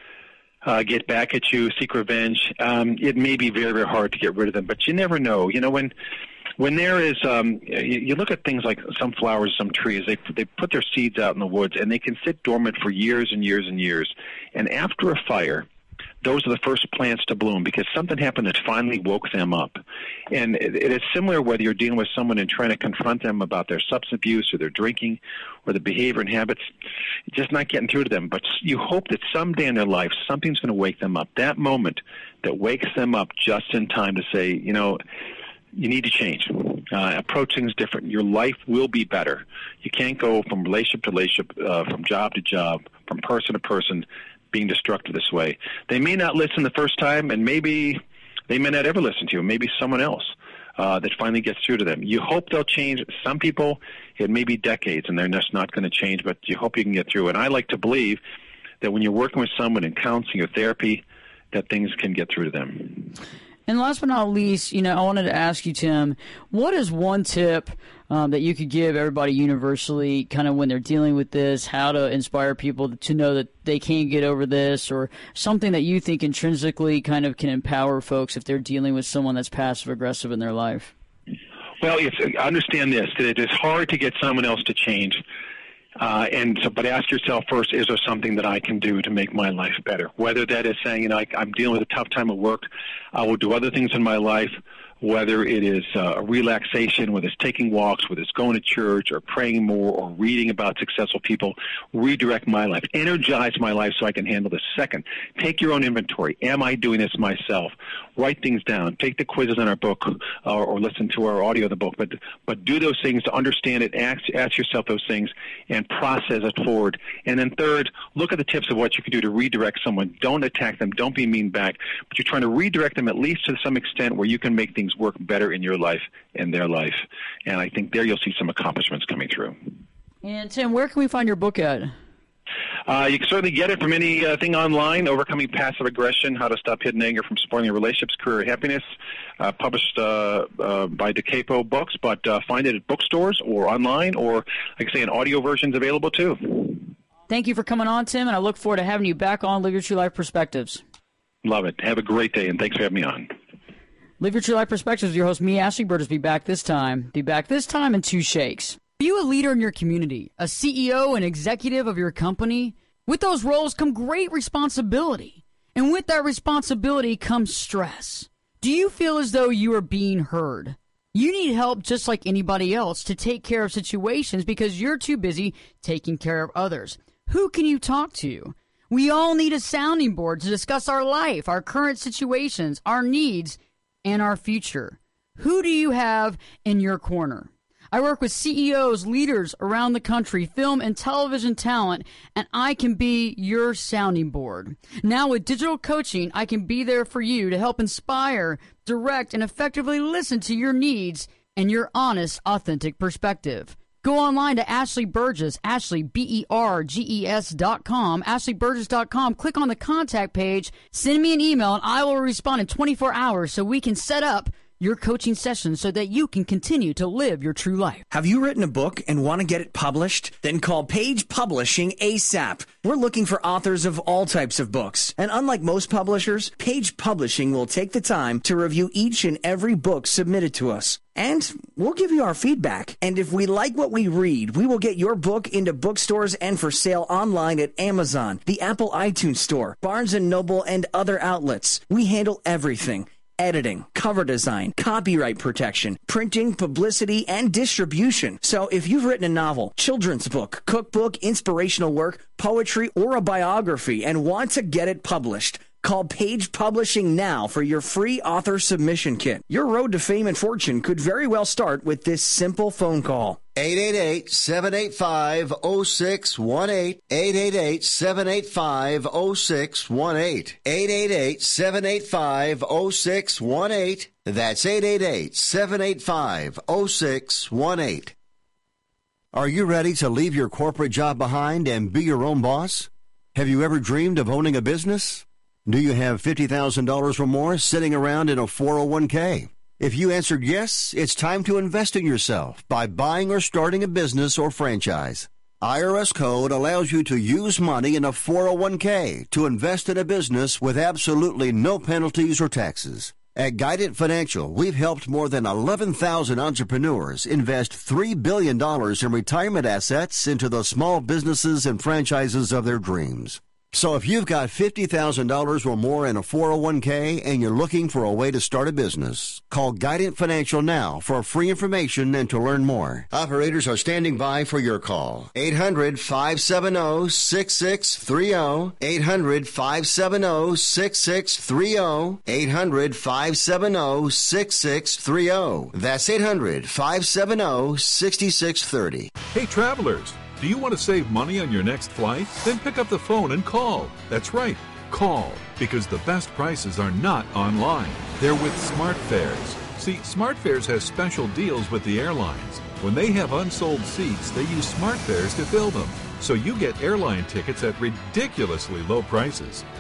uh, get back at you, seek revenge, um, it may be very, very hard to get rid of them. But you never know. You know when. When there is, um, you, you look at things like some flowers, some trees, they they put their seeds out in the woods, and they can sit dormant for years and years and years. And after a fire, those are the first plants to bloom because something happened that finally woke them up. And it, it is similar whether you're dealing with someone and trying to confront them about their substance abuse or their drinking or the behavior and habits, just not getting through to them. But you hope that someday in their life, something's going to wake them up. That moment that wakes them up just in time to say, you know, you need to change. Uh, approach things different. Your life will be better. You can't go from relationship to relationship, uh, from job to job, from person to person, being destructive this way. They may not listen the first time, and maybe they may not ever listen to you. Maybe someone else uh, that finally gets through to them. You hope they'll change. Some people, it may be decades, and they're just not going to change, but you hope you can get through. And I like to believe that when you're working with someone in counseling or therapy, that things can get through to them. And last but not least, you know, I wanted to ask you, Tim, what is one tip um, that you could give everybody universally kind of when they're dealing with this, how to inspire people to know that they can get over this, or something that you think intrinsically kind of can empower folks if they're dealing with someone that's passive-aggressive in their life? Well, it's, understand this, that it is hard to get someone else to change. Uh, and so, but ask yourself first, is there something that I can do to make my life better? Whether that is saying, you know, I, I'm dealing with a tough time at work, I will do other things in my life, whether it is uh, relaxation, whether it's taking walks, whether it's going to church or praying more or reading about successful people, redirect my life, energize my life so I can handle this. Second, take your own inventory. Am I doing this myself? Write things down. Take the quizzes in our book uh, or listen to our audio of the book, but but do those things to understand it. Ask, ask yourself those things and process it forward. And then third, look at the tips of what you can do to redirect someone. Don't attack them. Don't be mean back. But you're trying to redirect them at least to some extent where you can make things work better in your life and their life. And I think there you'll see some accomplishments coming through. And Tim, where can we find your book at? Uh, you can certainly get it from anything uh, online, Overcoming Passive Aggression, How to Stop Hidden Anger from Spoiling Your Relationships, Career, Happiness, uh, published uh, uh, by DeCapo Books, but uh, find it at bookstores or online, or, like I say, an audio version's available too. Thank you for coming on, Tim, and I look forward to having you back on Live Your True Life Perspectives. Love it. Have a great day, and thanks for having me on. Live Your True Life Perspectives with your host, me, Ashley Burgess. Be back this time. Be back this time in two shakes. Are you a leader in your community, a C E O, an executive of your company? With those roles come great responsibility, and with that responsibility comes stress. Do you feel as though you are being heard? You need help just like anybody else to take care of situations because you're too busy taking care of others. Who can you talk to? We all need a sounding board to discuss our life, our current situations, our needs, and our future. Who do you have in your corner? I work with C E Os, leaders around the country, film and television talent, and I can be your sounding board. Now with digital coaching, I can be there for you to help inspire, direct, and effectively listen to your needs and your honest, authentic perspective. Go online to Ashley Burgess, Ashley, B E R G E S dot com, ashley burgess dot com. Click on the contact page, send me an email, and I will respond in twenty-four hours so we can set up your coaching session so that you can continue to live your true life. Have you written a book and want to get it published? Then call Page Publishing ASAP. We're looking for authors of all types of books. And unlike most publishers, Page Publishing will take the time to review each and every book submitted to us. And we'll give you our feedback. And if we like what we read, we will get your book into bookstores and for sale online at Amazon, the Apple iTunes Store, Barnes and Noble, and other outlets. We handle everything. Editing, cover design, copyright protection, printing, publicity, and distribution. So if you've written a novel, children's book, cookbook, inspirational work, poetry, or a biography and want to get it published, call Page Publishing now for your free author submission kit. Your road to fame and fortune could very well start with this simple phone call. eight eight eight, seven eight five, zero six one eight. eight eight eight, seven eight five, zero six one eight. eight eight eight, seven eight five, zero six one eight. That's eight eight eight, seven eight five, zero six one eight. Are you ready to leave your corporate job behind and be your own boss? Have you ever dreamed of owning a business? Do you have fifty thousand dollars or more sitting around in a four oh one k? If you answered yes, it's time to invest in yourself by buying or starting a business or franchise. I R S Code allows you to use money in a four oh one k to invest in a business with absolutely no penalties or taxes. At Guidant Financial, we've helped more than eleven thousand entrepreneurs invest three billion dollars in retirement assets into the small businesses and franchises of their dreams. So if you've got fifty thousand dollars or more in a four oh one k and you're looking for a way to start a business, call Guidant Financial now for free information and to learn more. Operators are standing by for your call. eight hundred, five seven zero, six six three zero. eight hundred, five seven zero, six six three zero. eight hundred, five seven zero, six six three zero. That's eight hundred, five seven zero, six six three zero. Hey, travelers. Do you want to save money on your next flight? Then pick up the phone and call. That's right, call, because the best prices are not online. They're with SmartFares. See, SmartFares has special deals with the airlines. When they have unsold seats, they use SmartFares to fill them. So you get airline tickets at ridiculously low prices.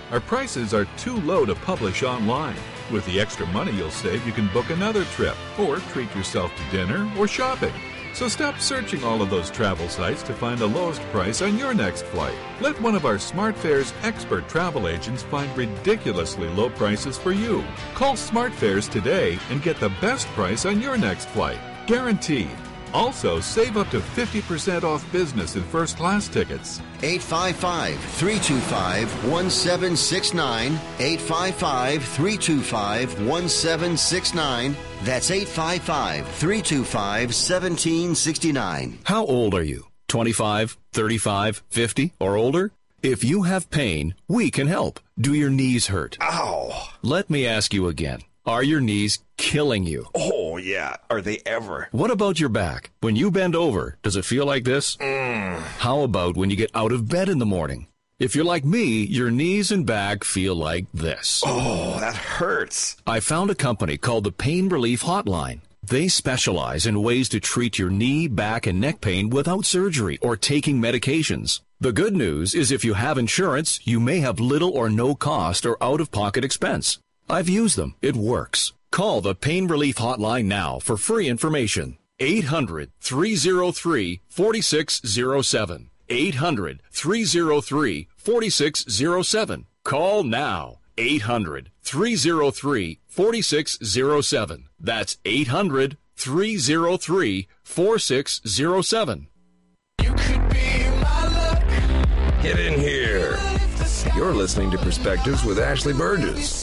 Our prices are too low to publish online. With the extra money you'll save, you can book another trip or treat yourself to dinner or shopping. So stop searching all of those travel sites to find the lowest price on your next flight. Let one of our SmartFares expert travel agents find ridiculously low prices for you. Call SmartFares today and get the best price on your next flight. Guaranteed. Also, save up to fifty percent off business and first class tickets. eight five five, three two five, one seven six nine. eight five five, three two five, one seven six nine. That's eight five five, three two five, one seven six nine. How old are you? twenty-five, thirty-five, fifty, or older? If you have pain, we can help. Do your knees hurt? Ow! Let me ask you again. Are your knees killing you? Oh, yeah. Are they ever? What about your back? When you bend over, does it feel like this? Mm. How about when you get out of bed in the morning? If you're like me, your knees and back feel like this. Oh, that hurts. I found a company called the Pain Relief Hotline. They specialize in ways to treat your knee, back, and neck pain without surgery or taking medications. The good news is if you have insurance, you may have little or no cost or out-of-pocket expense. I've used them. It works. Call the Pain Relief Hotline now for free information. eight hundred, three oh three, four six oh seven. eight hundred, three oh three, four six oh seven. Call now. eight hundred, three oh three, four six oh seven. That's eight hundred, three oh three, four six oh seven. You could be my luck. Get in here. You're listening to Perspectives with Ashley Burgess.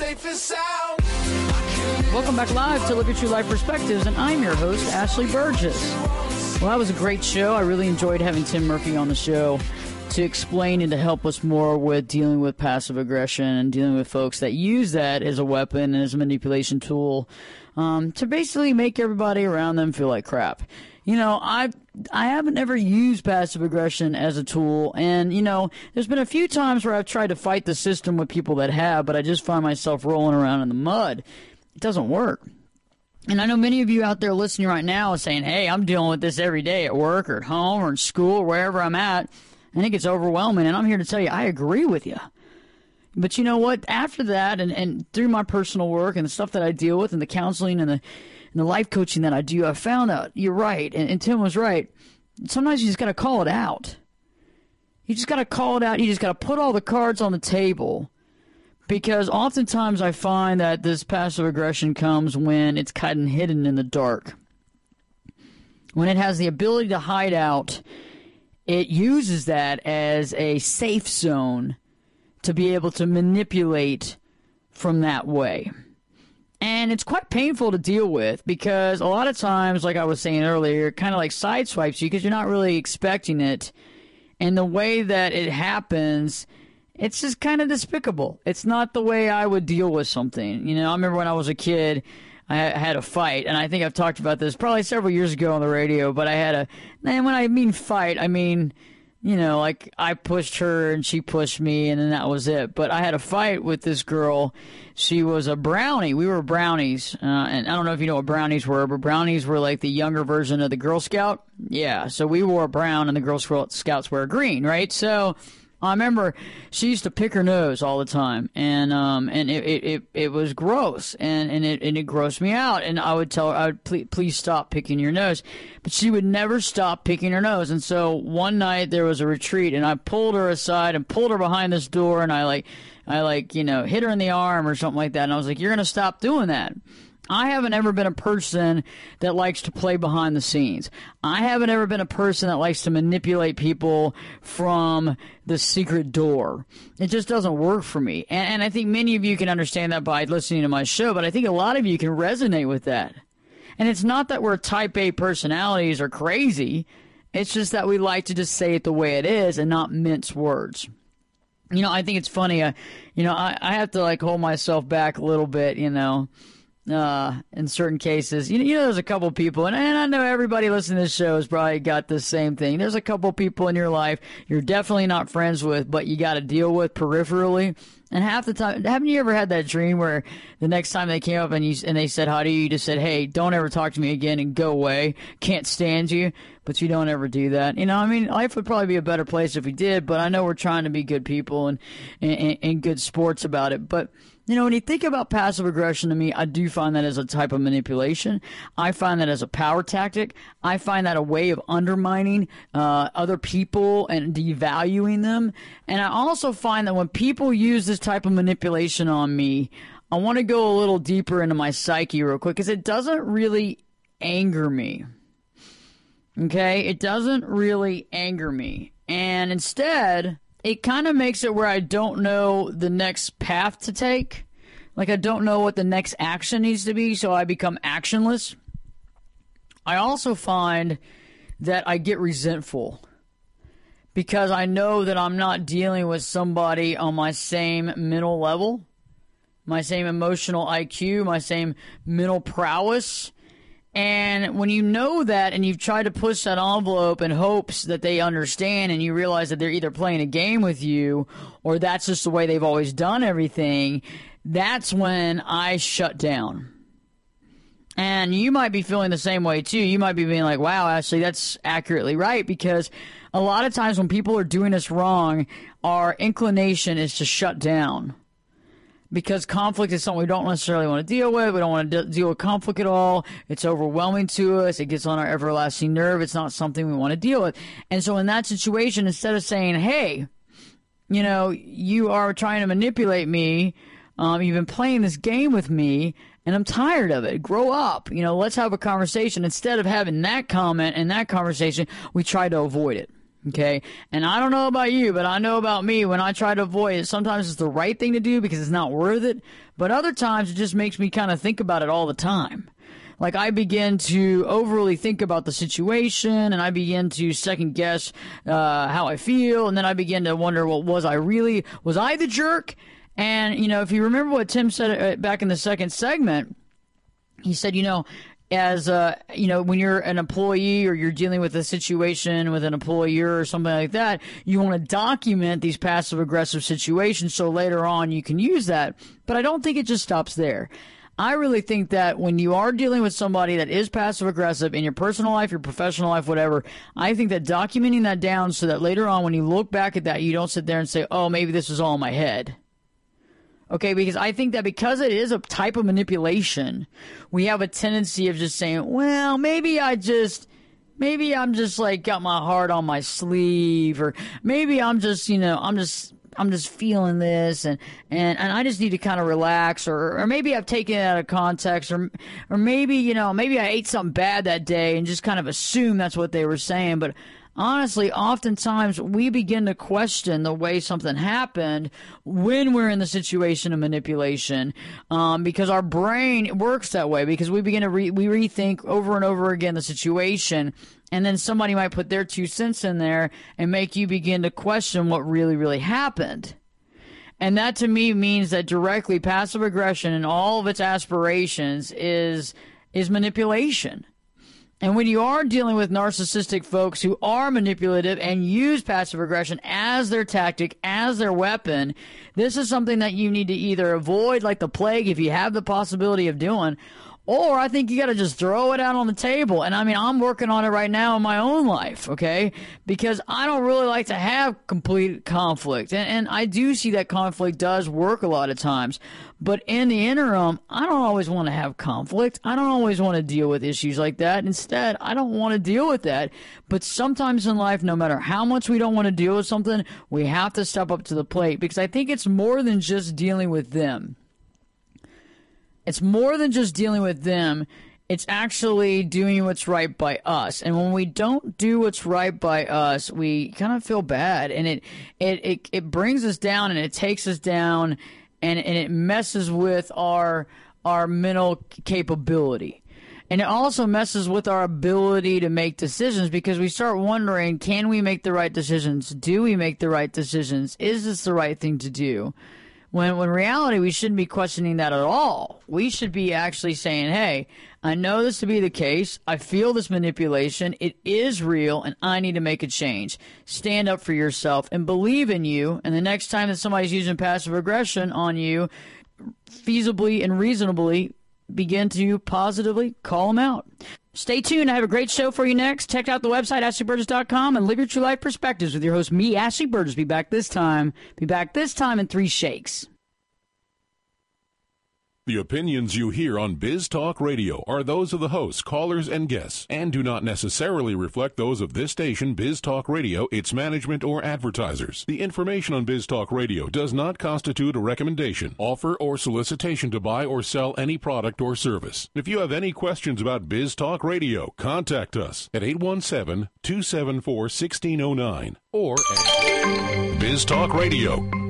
Welcome back live to Live Your True Life Perspectives, and I'm your host, Ashley Burgess. Well, that was a great show. I really enjoyed having Tim Murphy on the show to explain and to help us more with dealing with passive aggression and dealing with folks that use that as a weapon and as a manipulation tool um, to basically make everybody around them feel like crap. You know, I I haven't ever used passive aggression as a tool, and, you know, there's been a few times where I've tried to fight the system with people that have, but I just find myself rolling around in the mud. It doesn't work. And I know many of you out there listening right now are saying, hey, I'm dealing with this every day at work or at home or in school or wherever I'm at, and it gets overwhelming, and I'm here to tell you, I agree with you. But you know what? After that, and, and through my personal work and the stuff that I deal with and the counseling and the and the life coaching that I do, I found out you're right, and, and Tim was right. Sometimes you just got to call it out. You just got to call it out. You just got to put all the cards on the table, because oftentimes I find that this passive aggression comes when it's kind of hidden in the dark. When it has the ability to hide out, it uses that as a safe zone to be able to manipulate from that way. And it's quite painful to deal with, because a lot of times, like I was saying earlier, it kind of like sideswipes you because you're not really expecting it. And the way that it happens, it's just kind of despicable. It's not the way I would deal with something. You know, I remember when I was a kid, I had a fight, and I think I've talked about this probably several years ago on the radio, but I had a, and when I mean fight, I mean, you know, like I pushed her and she pushed me, and then that was it. But I had a fight with this girl. She was a brownie. We were brownies. Uh, and I don't know if you know what brownies were, but brownies were like the younger version of the Girl Scout. Yeah, so we wore brown and the Girl Scouts wear green, right? So I remember she used to pick her nose all the time, and um and it it, it, it was gross, and and it and it grossed me out, and I would tell her, I would please, please stop picking your nose, but she would never stop picking her nose. And so one night there was a retreat, and I pulled her aside and pulled her behind this door, and I like I like you know hit her in the arm or something like that, and I was like, you're gonna stop doing that. I haven't ever been a person that likes to play behind the scenes. I haven't ever been a person that likes to manipulate people from the secret door. It just doesn't work for me. And, and I think many of you can understand that by listening to my show, but I think a lot of you can resonate with that. And it's not that we're type A personalities or crazy. It's just that we like to just say it the way it is and not mince words. You know, I think it's funny. Uh, you know, I, I have to like hold myself back a little bit, you know. uh, in certain cases. You, you know, there's a couple people, and, and I know everybody listening to this show has probably got the same thing. There's a couple people in your life you're definitely not friends with, but you got to deal with peripherally. And half the time, haven't you ever had that dream where the next time they came up and you and they said hi to you, you just said, hey, don't ever talk to me again and go away. Can't stand you. But you don't ever do that. You know, I mean, life would probably be a better place if we did, but I know we're trying to be good people and, and, and good sports about it. But, you know, when you think about passive aggression to me, I do find that as a type of manipulation. I find that as a power tactic. I find that a way of undermining uh, other people and devaluing them. And I also find that when people use this type of manipulation on me, I want to go a little deeper into my psyche real quick because it doesn't really anger me. Okay? It doesn't really anger me. And instead, it kind of makes it where I don't know the next path to take. Like I don't know what the next action needs to be, so I become actionless. I also find that I get resentful because I know that I'm not dealing with somebody on my same mental level, my same emotional I Q, my same mental prowess. And when you know that and you've tried to push that envelope in hopes that they understand and you realize that they're either playing a game with you or that's just the way they've always done everything, that's when I shut down. And you might be feeling the same way too. You might be being like, wow, Ashley, that's accurately right, because a lot of times when people are doing us wrong, our inclination is to shut down. Because conflict is something we don't necessarily want to deal with. We don't want to de- deal with conflict at all. It's overwhelming to us. It gets on our everlasting nerve. It's not something we want to deal with. And so in that situation, instead of saying, hey, you know, you are trying to manipulate me. Um, you've been playing this game with me, and I'm tired of it. Grow up. You know, let's have a conversation. Instead of having that comment and that conversation, we try to avoid it. Okay, and I don't know about you, but I know about me. When I try to avoid it, sometimes it's the right thing to do because it's not worth it. But other times it just makes me kind of think about it all the time. Like I begin to overly think about the situation, and I begin to second guess uh, how I feel, and then I begin to wonder, well, was I really, was I the jerk? And, you know, if you remember what Tim said back in the second segment, he said, you know, as, uh, you know, when you're an employee or you're dealing with a situation with an employer or something like that, you want to document these passive-aggressive situations so later on you can use that. But I don't think it just stops there. I really think that when you are dealing with somebody that is passive-aggressive in your personal life, your professional life, whatever, I think that documenting that down so that later on when you look back at that, you don't sit there and say, oh, maybe this was all in my head. Okay, because I think that because it is a type of manipulation, we have a tendency of just saying, well, maybe I just, maybe I'm just like got my heart on my sleeve, or maybe I'm just, you know, I'm just, I'm just feeling this, and, and, and I just need to kind of relax, or, or maybe I've taken it out of context, or, or maybe, you know, maybe I ate something bad that day and just kind of assume that's what they were saying. But honestly, oftentimes we begin to question the way something happened when we're in the situation of manipulation, um, because our brain works that way, because we begin to re- we rethink over and over again the situation, and then somebody might put their two cents in there and make you begin to question what really, really happened. And that to me means that directly passive aggression and all of its aspirations is is manipulation. And when you are dealing with narcissistic folks who are manipulative and use passive aggression as their tactic, as their weapon, this is something that you need to either avoid like the plague if you have the possibility of doing, or I think you got to just throw it out on the table. And I mean, I'm working on it right now in my own life, okay? Because I don't really like to have complete conflict. And, and I do see that conflict does work a lot of times. But in the interim, I don't always want to have conflict. I don't always want to deal with issues like that. Instead, I don't want to deal with that. But sometimes in life, no matter how much we don't want to deal with something, we have to step up to the plate, because I think it's more than just dealing with them. It's more than just dealing with them. It's actually doing what's right by us. And when we don't do what's right by us, we kind of feel bad. And it it it, it brings us down, and it takes us down, and, and it messes with our our mental capability. And it also messes with our ability to make decisions, because we start wondering, can we make the right decisions? Do we make the right decisions? Is this the right thing to do? When, when in reality, we shouldn't be questioning that at all. We should be actually saying, hey, I know this to be the case. I feel this manipulation. It is real, and I need to make a change. Stand up for yourself and believe in you. And the next time that somebody's using passive aggression on you, feasibly and reasonably begin to positively call them out. Stay tuned. I have a great show for you next. Check out the website, ashley burgess dot com, and live your true life perspectives with your host, me, Ashley Burgess. Be back this time. Be back this time in three shakes. The opinions you hear on Biz Talk Radio are those of the hosts, callers, and guests, and do not necessarily reflect those of this station, Biz Talk Radio, its management, or advertisers. The information on Biz Talk Radio does not constitute a recommendation, offer, or solicitation to buy or sell any product or service. If you have any questions about Biz Talk Radio, contact us at eight one seven, two seven four, one six zero nine or at Biz Talk Radio.